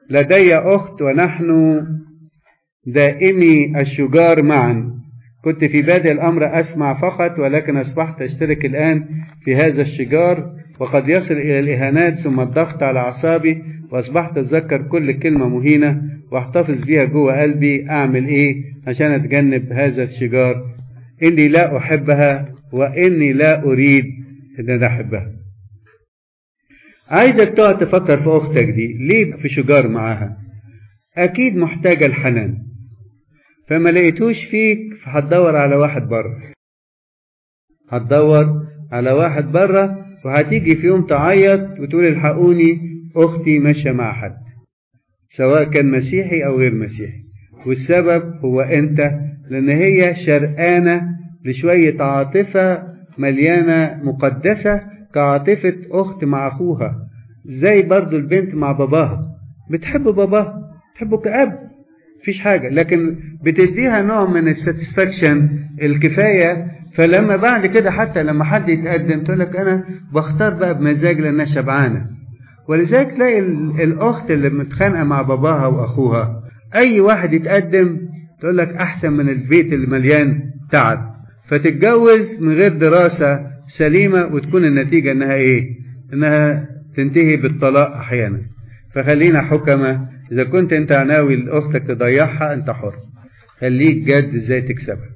لدي أخت ونحن دائمي الشجار معا. كنت في بادئ الأمر أسمع فقط، ولكن أصبحت أشترك الآن في هذا الشجار، وقد يصل إلى الإهانات ثم الضغط على أعصابي، وأصبحت أتذكر كل كلمة مهينة واحتفظ بيها جوه قلبي. أعمل إيه عشان أتجنب هذا الشجار؟ إني لا أحبها وإني لا أريد إن أنا أحبها. عايزك تقعد تفكر في أختك دي، ليه في شجار معاها؟ أكيد محتاجة الحنان، فما لقيتوش فيك فهتدور على واحد بره، هتدور على واحد بره، وهتيجي في يوم تعيط وتقول الحقوني أختي ماشية مع حد، سواء كان مسيحي أو غير مسيحي، والسبب هو أنت، لأن هي شرقانة لشوية عاطفة مليانة مقدسة كعاطفة أخت مع أخوها، زي برضو البنت مع باباها، بتحب باباها، تحبه كأب، مفيش حاجة، لكن بتديها نوع من الساتسفاكشن، الكفاية. فلما بعد كده حتى لما حد يتقدم تقولك أنا بختار بقى بمزاج لأنها شبعانة. ولذلك تلاقي الأخت اللي متخانقة مع باباها وأخوها، أي واحد يتقدم تقولك أحسن من البيت اللي مليان تعب، فتتجوز من غير دراسة سليمة، وتكون النتيجة إنها إيه؟ إنها تنتهي بالطلاق أحيانا. فخلينا حكمة، إذا كنت أنت ناوي لأختك تضيعها أنت حر، خليك جد إزاي تكسبها.